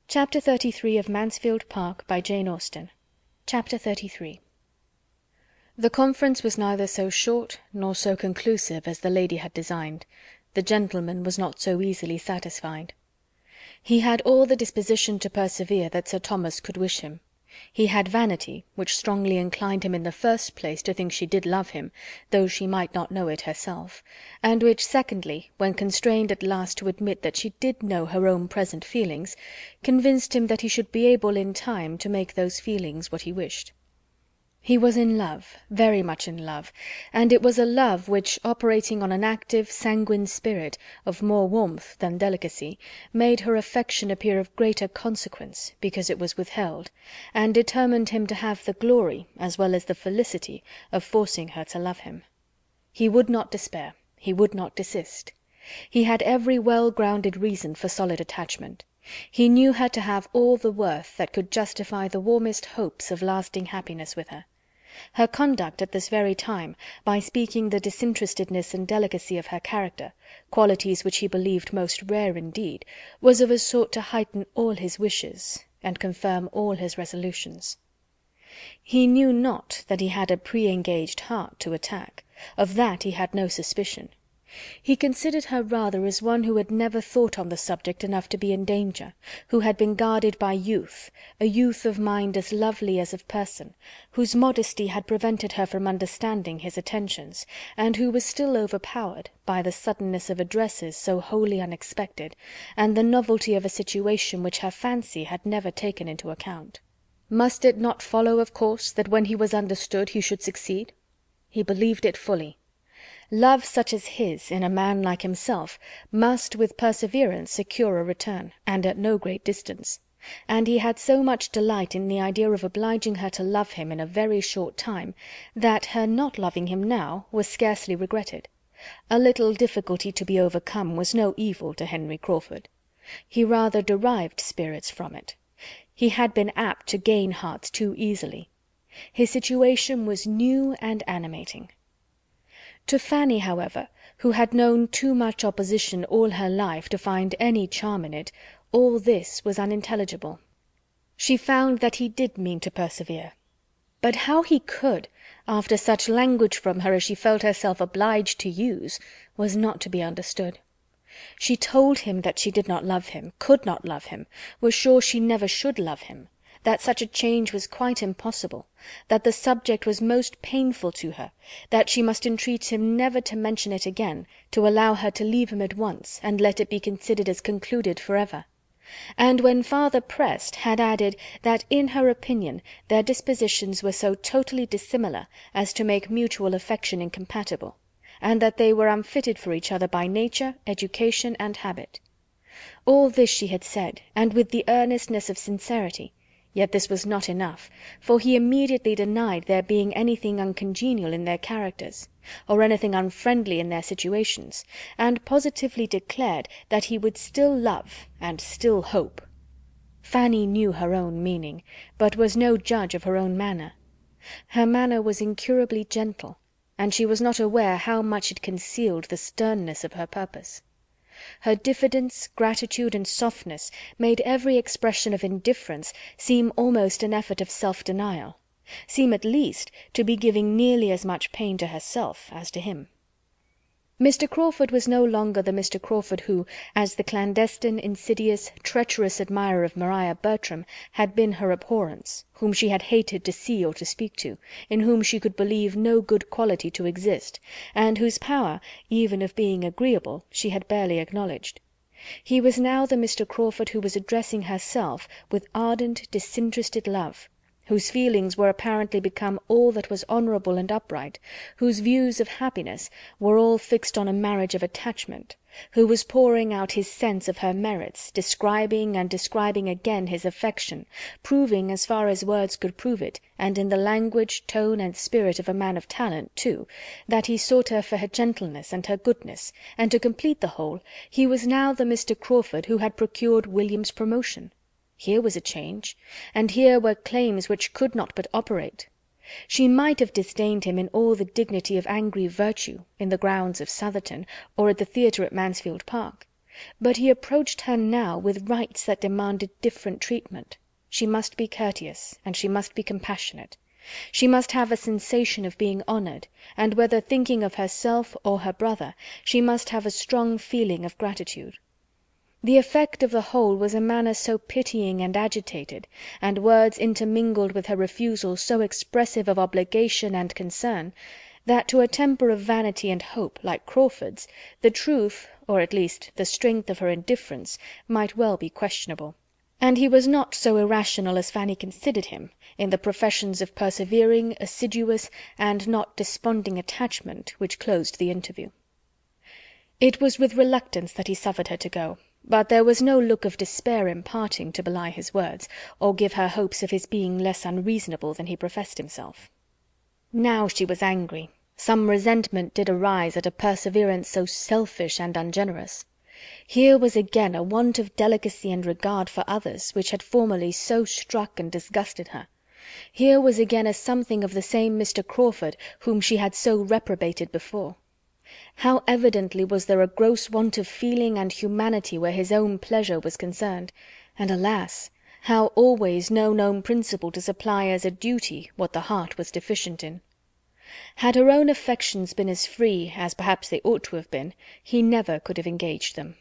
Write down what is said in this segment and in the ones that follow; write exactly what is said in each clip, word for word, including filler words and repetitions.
Chapter thirty-three of Mansfield Park, by Jane Austen. Chapter thirty-three. The conference was neither so short nor so conclusive as the lady had designed. The gentleman was not so easily satisfied. He had all the disposition to persevere that Sir Thomas could wish him. He had vanity, which strongly inclined him in the first place to think she did love him, though she might not know it herself, and which secondly, when constrained at last to admit that she did know her own present feelings, convinced him that he should be able in time to make those feelings what he wished. He was in love, very much in love, and it was a love which, operating on an active, sanguine spirit, of more warmth than delicacy, made her affection appear of greater consequence, because it was withheld, and determined him to have the glory, as well as the felicity, of forcing her to love him. He would not despair, he would not desist. He had every well-grounded reason for solid attachment. He knew her to have all the worth that could justify the warmest hopes of lasting happiness with her. Her conduct at this very time, by speaking the disinterestedness and delicacy of her character, qualities which he believed most rare indeed, was of a sort to heighten all his wishes, and confirm all his resolutions. He knew not that he had a pre-engaged heart to attack; of that he had no suspicion. He considered her rather as one who had never thought on the subject enough to be in danger, who had been guarded by youth, a youth of mind as lovely as of person, whose modesty had prevented her from understanding his attentions, and who was still overpowered by the suddenness of addresses so wholly unexpected, and the novelty of a situation which her fancy had never taken into account. Must it not follow, of course, that when he was understood he should succeed? He believed it fully. Love such as his, in a man like himself, must with perseverance secure a return, and at no great distance; and he had so much delight in the idea of obliging her to love him in a very short time, that her not loving him now was scarcely regretted. A little difficulty to be overcome was no evil to Henry Crawford. He rather derived spirits from it. He had been apt to gain hearts too easily. His situation was new and animating. To Fanny, however, who had known too much opposition all her life to find any charm in it, all this was unintelligible. She found that he did mean to persevere; but how he could, after such language from her as she felt herself obliged to use, was not to be understood. She told him that she did not love him, could not love him, was sure she never should love him, that such a change was quite impossible, that the subject was most painful to her, that she must entreat him never to mention it again, to allow her to leave him at once, and let it be considered as concluded for ever; and when farther pressed, had added, that in her opinion their dispositions were so totally dissimilar as to make mutual affection incompatible, and that they were unfitted for each other by nature, education, and habit. All this she had said, and with the earnestness of sincerity. Yet this was not enough, for he immediately denied there being anything uncongenial in their characters, or anything unfriendly in their situations, and positively declared that he would still love and still hope. Fanny knew her own meaning, but was no judge of her own manner. Her manner was incurably gentle, and she was not aware how much it concealed the sternness of her purpose. Her diffidence, gratitude, and softness made every expression of indifference seem almost an effort of self-denial, seem at least to be giving nearly as much pain to herself as to him. Mister Crawford was no longer the Mister Crawford who, as the clandestine, insidious, treacherous admirer of Maria Bertram, had been her abhorrence, whom she had hated to see or to speak to, in whom she could believe no good quality to exist, and whose power, even of being agreeable, she had barely acknowledged. He was now the Mister Crawford who was addressing herself with ardent, disinterested love, whose feelings were apparently become all that was honourable and upright, whose views of happiness were all fixed on a marriage of attachment, who was pouring out his sense of her merits, describing and describing again his affection, proving as far as words could prove it, and in the language, tone, and spirit of a man of talent too, that he sought her for her gentleness and her goodness, and to complete the whole, he was now the Mister Crawford who had procured William's promotion. Here was a change, and here were claims which could not but operate. She might have disdained him in all the dignity of angry virtue, in the grounds of Southerton, or at the theatre at Mansfield Park. but he approached her now with rights that demanded different treatment. She must be courteous, and she must be compassionate. She must have a sensation of being honoured, and whether thinking of herself or her brother, she must have a strong feeling of gratitude. The effect of the whole was a manner so pitying and agitated, and words intermingled with her refusal so expressive of obligation and concern, that to a temper of vanity and hope like Crawford's, the truth, or at least the strength of her indifference, might well be questionable. And he was not so irrational as Fanny considered him, in the professions of persevering, assiduous, and not desponding attachment which closed the interview. It was with reluctance that he suffered her to go, but there was no look of despair in parting to belie his words, or give her hopes of his being less unreasonable than he professed himself. Now she was angry. Some resentment did arise at a perseverance so selfish and ungenerous. Here was again a want of delicacy and regard for others which had formerly so struck and disgusted her. Here was again a something of the same Mister Crawford whom she had so reprobated before. How evidently was there a gross want of feeling and humanity where his own pleasure was concerned, and alas! how always no known principle to supply as a duty what the heart was deficient in. Had her own affections been as free as perhaps they ought to have been, he never could have engaged them.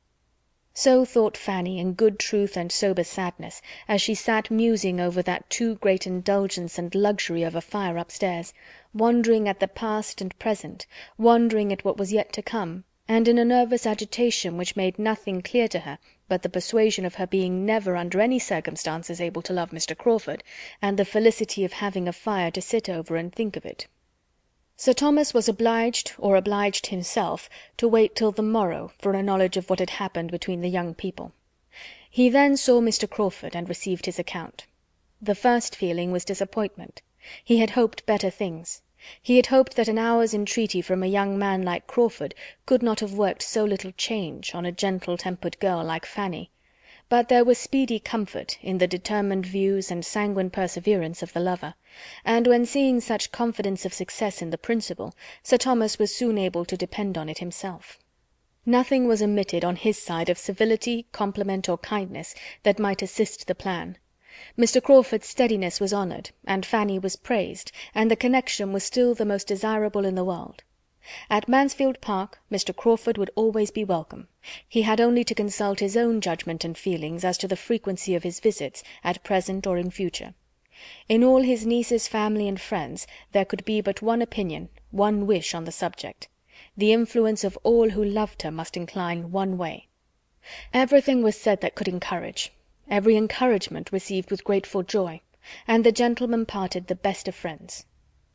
So thought Fanny in good truth and sober sadness, as she sat musing over that too great indulgence and luxury of a fire upstairs, wondering at the past and present, wondering at what was yet to come, and in a nervous agitation which made nothing clear to her but the persuasion of her being never under any circumstances able to love Mister Crawford, and the felicity of having a fire to sit over and think of it. Sir Thomas was obliged, or obliged himself, to wait till the morrow for a knowledge of what had happened between the young people. He then saw Mister Crawford and received his account. The first feeling was disappointment. He had hoped better things. He had hoped that an hour's entreaty from a young man like Crawford could not have worked so little change on a gentle-tempered girl like Fanny. But there was speedy comfort in the determined views and sanguine perseverance of the lover, and when seeing such confidence of success in the principal, Sir Thomas was soon able to depend on it himself. Nothing was omitted on his side of civility, compliment, or kindness that might assist the plan. Mister Crawford's steadiness was honoured, and Fanny was praised, and the connection was still the most desirable in the world. At Mansfield Park Mister Crawford would always be welcome. He had only to consult his own judgment and feelings as to the frequency of his visits, at present or in future. In all his niece's family and friends there could be but one opinion, one wish on the subject. The influence of all who loved her must incline one way. Everything was said that could encourage, every encouragement received with grateful joy, and the gentlemen parted the best of friends.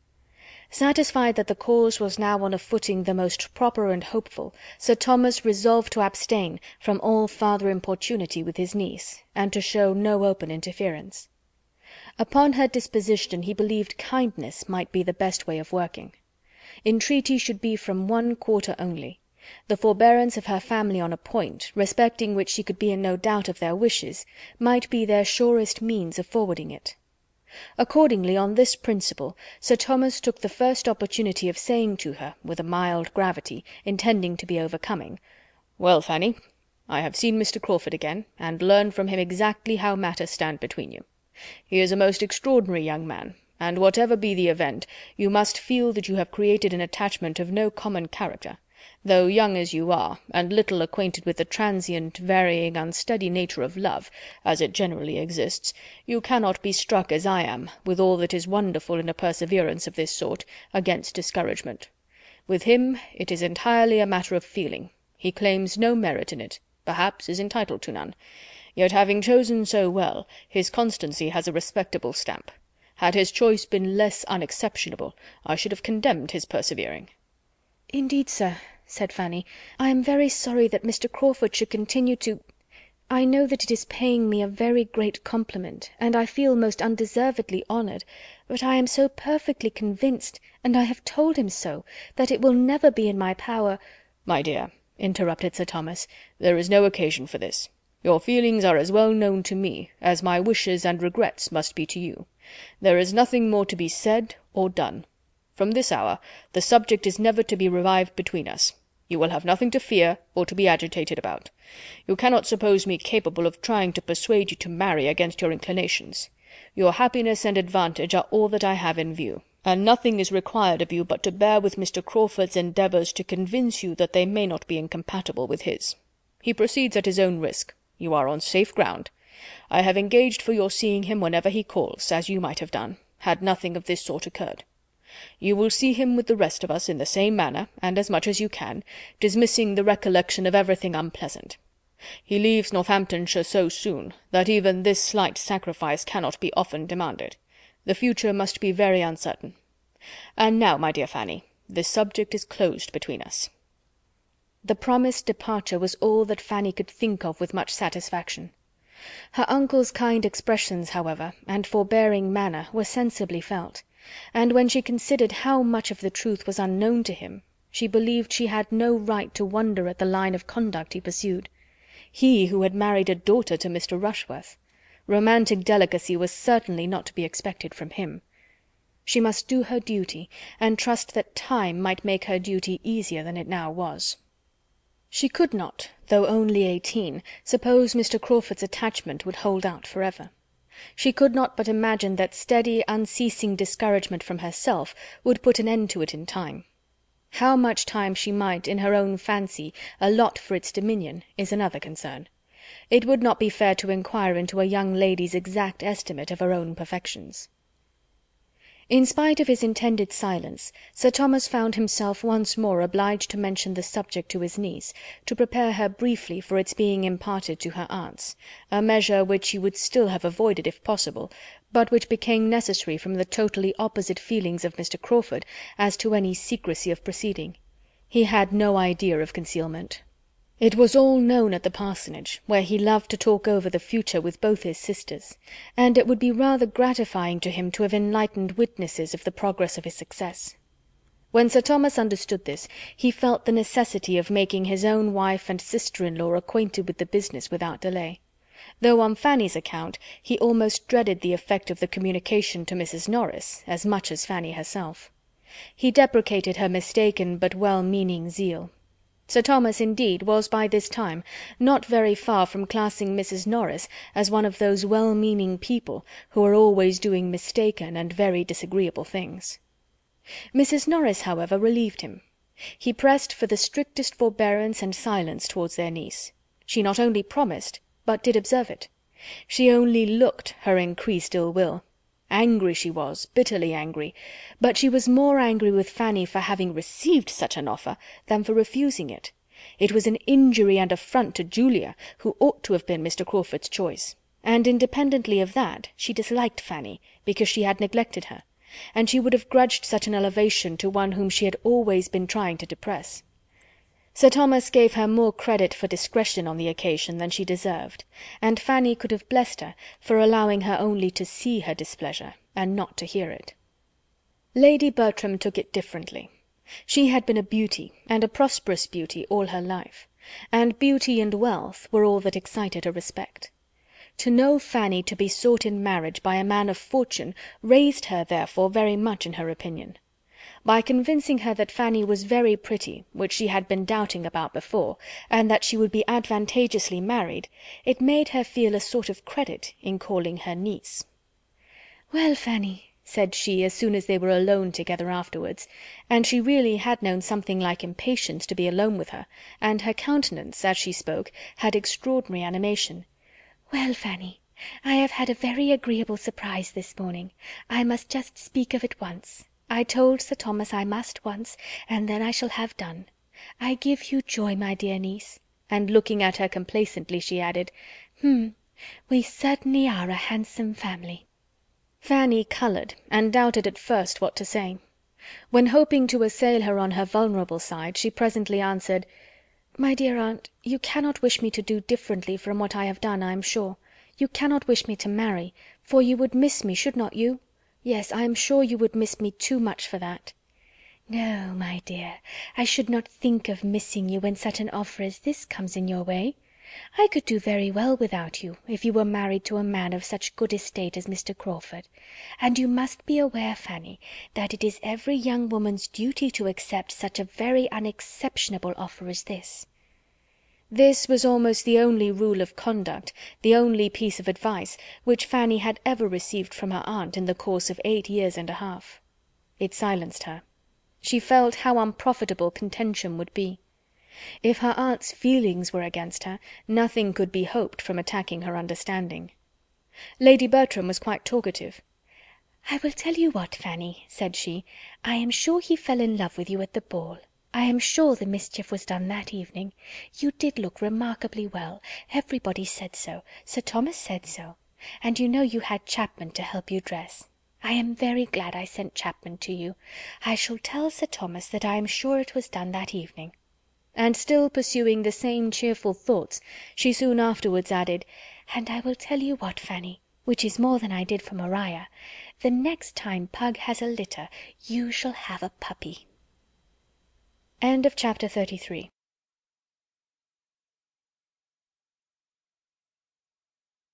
Satisfied that the cause was now on a footing the most proper and hopeful, Sir Thomas resolved to abstain from all farther importunity with his niece, and to show no open interference. Upon her disposition he believed kindness might be the best way of working. Entreaty should be from one quarter only. The forbearance of her family on a point, respecting which she could be in no doubt of their wishes, might be their surest means of forwarding it. Accordingly, on this principle, Sir Thomas took the first opportunity of saying to her, with a mild gravity, intending to be overcoming, "Well, Fanny, I have seen Mister Crawford again, and learned from him exactly how matters stand between you. He is a most extraordinary young man, and whatever be the event, you must feel that you have created an attachment of no common character. Though young as you are, and little acquainted with the transient, varying, unsteady nature of love, as it generally exists, you cannot be struck, as I am, with all that is wonderful in a perseverance of this sort, against discouragement. With him it is entirely a matter of feeling. He claims no merit in it, perhaps is entitled to none. Yet having chosen so well, his constancy has a respectable stamp. Had his choice been less unexceptionable, I should have condemned his persevering." "Indeed, sir," said Fanny, "I am very sorry that Mister Crawford should continue to... I know that it is paying me a very great compliment, and I feel most undeservedly honoured, but I am so perfectly convinced, and I have told him so, that it will never be in my power—" "My dear," interrupted Sir Thomas, "there is no occasion for this. Your feelings are as well known to me as my wishes and regrets must be to you. There is nothing more to be said or done. From this hour the subject is never to be revived between us. You will have nothing to fear or to be agitated about. You cannot suppose me capable of trying to persuade you to marry against your inclinations. Your happiness and advantage are all that I have in view, and nothing is required of you but to bear with Mister Crawford's endeavours to convince you that they may not be incompatible with his. He proceeds at his own risk. You are on safe ground. I have engaged for your seeing him whenever he calls, as you might have done, had nothing of this sort occurred. You will see him with the rest of us in the same manner, and as much as you can, dismissing the recollection of everything unpleasant. He leaves Northamptonshire so soon, that even this slight sacrifice cannot be often demanded. The future must be very uncertain. And now, my dear Fanny, this subject is closed between us." The promised departure was all that Fanny could think of with much satisfaction. Her uncle's kind expressions, however, and forbearing manner were sensibly felt, and when she considered how much of the truth was unknown to him, she believed she had no right to wonder at the line of conduct he pursued. He who had married a daughter to Mister Rushworth. Romantic delicacy was certainly not to be expected from him. She must do her duty, and trust that time might make her duty easier than it now was. She could not, though only eighteen, suppose Mister Crawford's attachment would hold out for ever. She could not but imagine that steady, unceasing discouragement from herself would put an end to it in time. How much time she might, in her own fancy, allot for its dominion, is another concern. It would not be fair to inquire into a young lady's exact estimate of her own perfections. In spite of his intended silence, Sir Thomas found himself once more obliged to mention the subject to his niece, to prepare her briefly for its being imparted to her aunts, a measure which he would still have avoided if possible, but which became necessary from the totally opposite feelings of Mister Crawford as to any secrecy of proceeding. He had no idea of concealment. It was all known at the parsonage, where he loved to talk over the future with both his sisters, and it would be rather gratifying to him to have enlightened witnesses of the progress of his success. When Sir Thomas understood this, he felt the necessity of making his own wife and sister-in-law acquainted with the business without delay. Though on Fanny's account he almost dreaded the effect of the communication to Missus Norris as much as Fanny herself. He deprecated her mistaken but well-meaning zeal. Sir Thomas, indeed, was by this time not very far from classing Missus Norris as one of those well-meaning people who are always doing mistaken and very disagreeable things. Missus Norris, however, relieved him. He pressed for the strictest forbearance and silence towards their niece. She not only promised, but did observe it. She only looked her increased ill will. Angry she was, bitterly angry, but she was more angry with Fanny for having received such an offer than for refusing it. It was an injury and affront to Julia, who ought to have been Mister Crawford's choice, and independently of that she disliked Fanny because she had neglected her, and she would have grudged such an elevation to one whom she had always been trying to depress. Sir Thomas gave her more credit for discretion on the occasion than she deserved, and Fanny could have blessed her for allowing her only to see her displeasure, and not to hear it. Lady Bertram took it differently. She had been a beauty, and a prosperous beauty, all her life, and beauty and wealth were all that excited her respect. To know Fanny to be sought in marriage by a man of fortune raised her, therefore, very much in her opinion. By convincing her that Fanny was very pretty, which she had been doubting about before, and that she would be advantageously married, it made her feel a sort of credit in calling her niece. "Well, Fanny," said she, as soon as they were alone together afterwards, and she really had known something like impatience to be alone with her, and her countenance, as she spoke, had extraordinary animation. "Well, Fanny, I have had a very agreeable surprise this morning. I must just speak of it once. I told Sir Thomas I must once, and then I shall have done. I give you joy, my dear niece," and looking at her complacently, she added, "H'm, we certainly are a handsome family." Fanny coloured, and doubted at first what to say. When hoping to assail her on her vulnerable side, she presently answered, "My dear aunt, you cannot wish me to do differently from what I have done, I am sure. You cannot wish me to marry, for you would miss me, should not you? Yes, I am sure you would miss me too much for that." "No, my dear, I should not think of missing you when such an offer as this comes in your way. I could do very well without you, if you were married to a man of such good estate as Mister Crawford. And you must be aware, Fanny, that it is every young woman's duty to accept such a very unexceptionable offer as this." This was almost the only rule of conduct, the only piece of advice, which Fanny had ever received from her aunt in the course of eight years and a half. It silenced her. She felt how unprofitable contention would be. If her aunt's feelings were against her, nothing could be hoped from attacking her understanding. Lady Bertram was quite talkative. "I will tell you what, Fanny," said she, "I am sure he fell in love with you at the ball. I am sure the mischief was done that evening. You did look remarkably well. Everybody said so. Sir Thomas said so. And you know you had Chapman to help you dress. I am very glad I sent Chapman to you. I shall tell Sir Thomas that I am sure it was done that evening." And still pursuing the same cheerful thoughts, she soon afterwards added, "And I will tell you what, Fanny, which is more than I did for Maria, the next time Pug has a litter, you shall have a puppy." End of Chapter thirty-three.